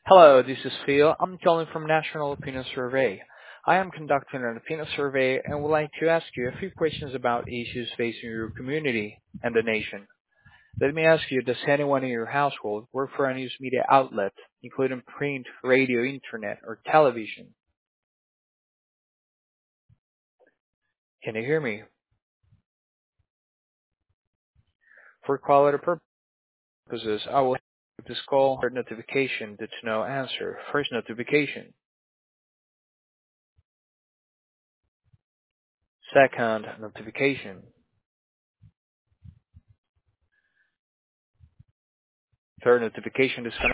Hello, this is Phil. I'm calling from National Opinion Survey. I am conducting an opinion survey and would like to ask you a few questions about issues facing your community and the nation. Let me ask you, does anyone in your household work for a news media outlet, including print, radio, internet, or television? Can you hear me? For quality purposes, I will have this call for notification due to no answer. First notification. Second notification. Third notification disconnect.